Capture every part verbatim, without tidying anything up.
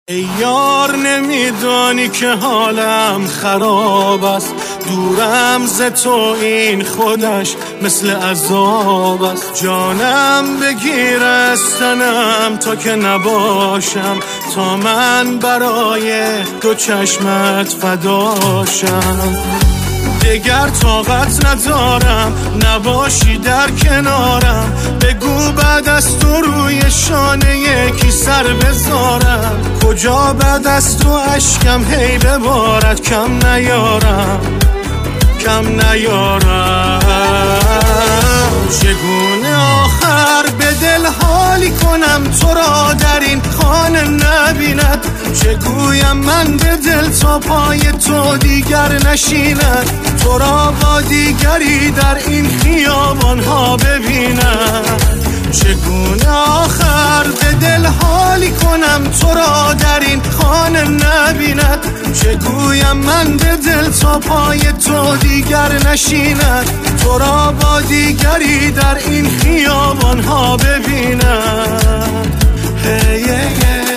ای یار نمیدانی که حالم خراب است، دورم ز تو این خودش مثل عذاب است. جانم بگیر از تنم تا که نباشم، تا من برای دو چشمت فداشم. دگر طاقت ندارم نباشی در کنارم، بگو بعد از تو روی شانه یکی سر بذارم. کجا بعد از تو اشکم هی ببارد، کم نیارم کم نیارم. چگونه آخر به دل حالی کنم تو را در این خانه نبیند؟ چگویم من به دل تا پای تو دیگر نشیند؟ تو را با دیگری در این خیابان ها ببینم. چگونه آخر به دل حالی کنم تو را در این خانه نبیند؟ چگویم من به دل تا پای تو دیگر نشیند؟ تو را با دیگری در این خیابان ها ببینم. hey, yeah, yeah.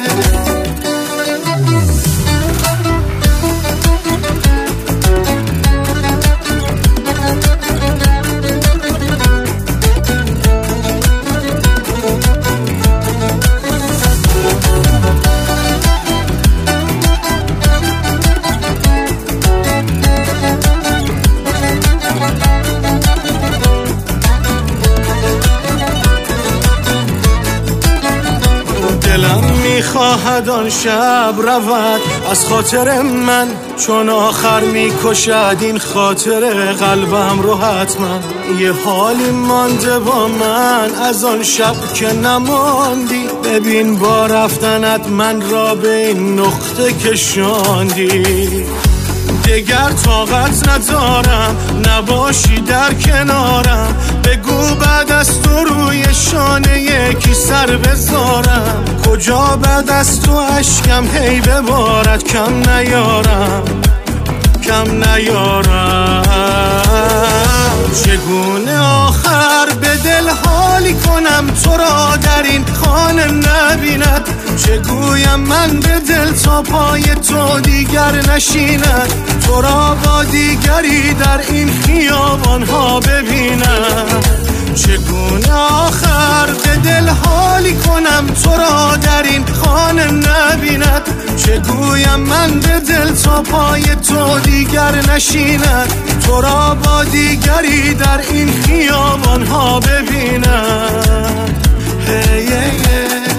دلم میخواهد آن شب رود از خاطر من، چون آخر میکشد این خاطر قلبم رو حتما. یه حالی مانده با من از آن شب که نماندی، ببین با رفتنت من را به این نقطه کشاندی. دگر طاقت ندارم نباشی در کنارم، بگو بعد از تو روی شانه یکی سر بذارم. کجا بعد از تو اشکم هی ببارد، کم نیارم کم نیارم. چگونه آخر به دل حالی کنم تو را در این خانه نبیند؟ چگویم من به دل تا پای تو دیگر نشیند؟ تو را با دیگری در این خیابان ها ببینم. چگونه آخر به دل حالی کنم تو را در این خانه نبیند؟ چگویم من به دل تا پای تو دیگر نشیند؟ تو را با دیگری در این خیابان ها ببینم. hey, yeah, yeah.